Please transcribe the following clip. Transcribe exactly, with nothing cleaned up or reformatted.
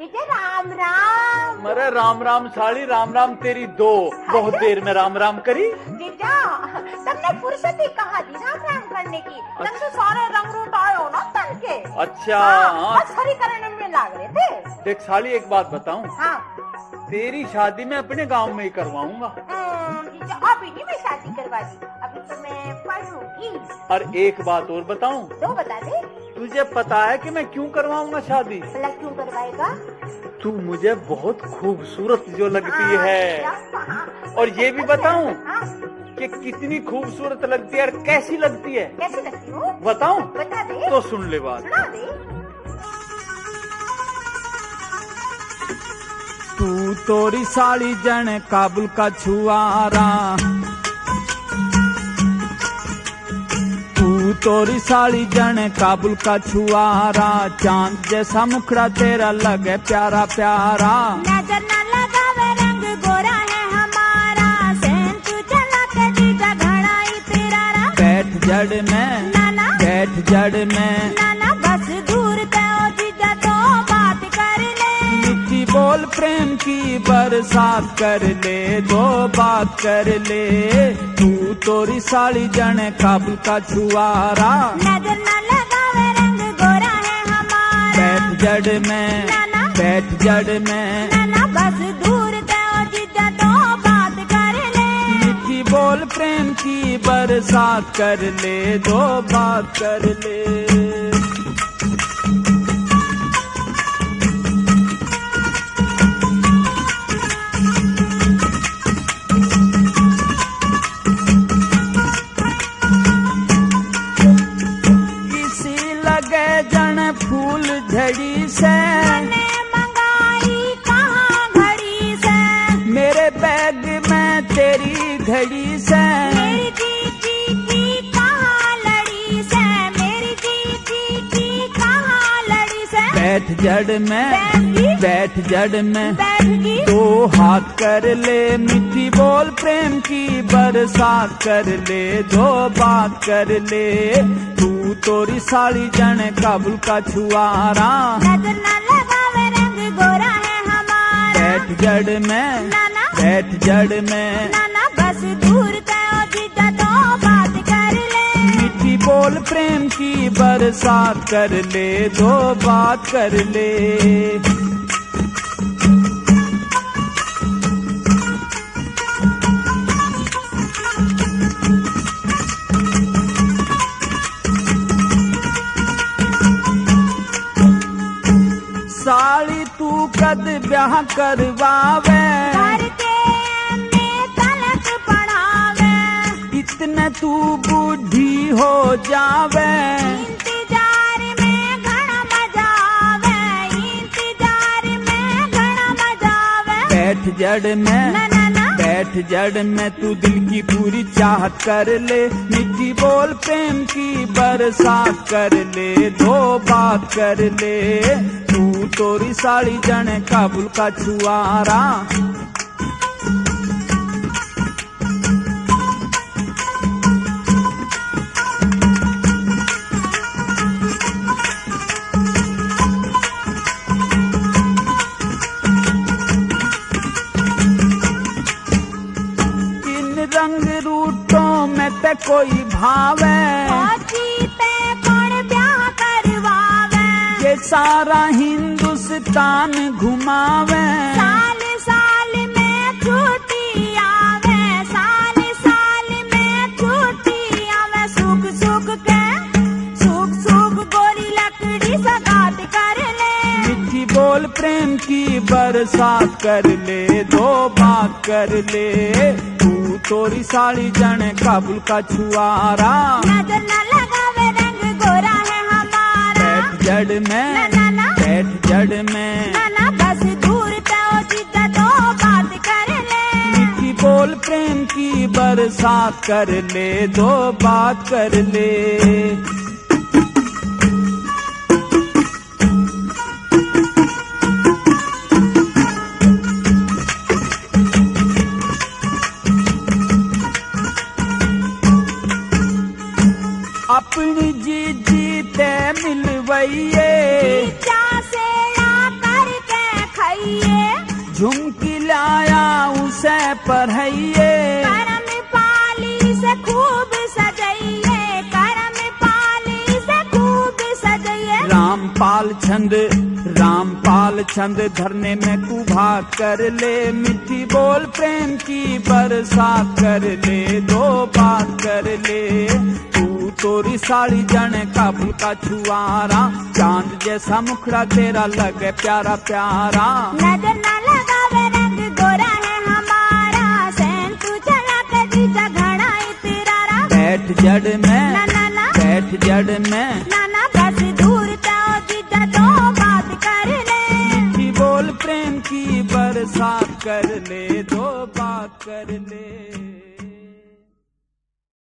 जीजा राम राम। अरे राम राम साली, राम राम तेरी दो, बहुत देर में राम राम करी। जीजा तुमने फुर्सत ही कहाँ दी राम राम करने की, तुम तो सारे रंग रूट आए हो ना तन के। अच्छा हाँ, बस हरी करने में लाग रहे थे। देख साली एक बात बताऊं, हाँ तेरी शादी मैं अपने गांव में ही करवाऊंगा। जीजा अभी नहीं मैं शादी करवा दी, अभी तो मैं पढ़ूंगी। और एक बात और बताऊं, तो बता दे। तुझे पता है कि मैं क्यों करवाऊंगा शादी? भला क्यों करवाएगा? तू मुझे बहुत खूबसूरत जो लगती है। और ये भी बताऊं कि कितनी खूबसूरत लगती है और कैसी लगती है। कैसी लगती हो बताऊं? बता दे। तो सुन ले बात। सुना दे। तू तोरी साड़ी जन काबुल का छुआरा, तू तोरी साड़ी जन काबुल का छुआरा, चांद जैसा मुखड़ा तेरा लगे प्यारा प्यारा। नजर न लगावे रंग गोरा है हमारा, सेन तू चला के जीजा घड़ा ही तेरा रा। बैठ जड़ में नाना बैठ जड़ में, नाना बस दूर ते ओ जीजा तो बात कर ले। मिट्टी बोल प्रेम की बरसात कर ले, दो बात कर ले। तू तोरी साड़ी जने काबुल का छुआरा, नजर न लगावे रंग गोरा है हमारा। बैठ जड़ में नाना बैठ जड़ में, नाना बस दूर ते ओ जीजा तो बात कर ले। मिट्टी बोल प्रेम की बरसात कर ले, दो बात कर ले। फूल झड़ी से मैंने मंगाई कहाँ घड़ी से, मेरे बैग में तेरी घड़ी से। मेरी जीजी की कहाँ लड़ी से, मेरी जीजी की कहाँ लड़ी से। बैठ जड़ में बैठ जड़ में, बैठगी दो हाथ कर ले, मिट्टी बोल प्रेम की बरसात कर ले, दो बात कर ले। तू तोरी साड़ी जने काबुल का छुआरा, नजर न लगावे रंग गोरा है हमारा। बैठ जड़ में नाना बैठ जड़ में, नाना बस दूर ते ओ जीजा तो बात कर ले। मिट्टी बोल प्रेम की बरसात कर ले, दो बात कर ले। साली तू कद ब्याह करवावे, घर के में तलक पढ़ावे। इतने तू बूढ़ी हो जावे, इंतजार में घना मजा आवे, इंतजार में घना मजा आवे। बैठ जड़ में ना ना ना बैठ जड़ में, तू दिल की पूरी चाहत कर ले, मिट्टी बोल प्रेम की बरसात कर ले, दो बात कर ले। तू तोरी साड़ी जने काबुल का छुआरा, इन रंग रूटों में ते कोई भावे, ये सारा हिंदुस्तान घुमावे। साल साल में छुट्टी आवे, साल साल में छुट्टी आवे। सुख सुख के सुख सुख गोरी लकड़ी सगात कर ले, मिट्टी बोल प्रेम की बरसात कर ले, दो बात कर ले। तू तोरी साड़ी जने काबुल का छुआरा, नजर न लगावे रंग गोरा है हमारा। बैठ जड़ में ना ना ना बैठ जड़ में, नाना बस दूर ते ओ जीजा तो बात कर ले। मिट्टी बोल प्रेम की बरसात कर ले, दो बात कर ले। अपनी जीजी ते मिलवइये, जीजा से ला करके झुमकी लाया उसे पढ़ाइए, करम पाली से खूब सजाइए, करम पाली से खूब सजाइए। रामपाल छंद रामपाल छंद धरने में कुभा कर ले, मिठी बोल प्रेम की बरसा कर ले, दो बात कर ले। तू तोरी साड़ी जाने काबुल का छुआरा, चांद जैसा मुखड़ा तेरा लगे प्यारा प्यारा। नजर न लगावे रंग गोरा है हमारा, सैन तू चला के जीजा घड़ा इतरारा। बैठ जड़ में ना ना ना बैठ जड़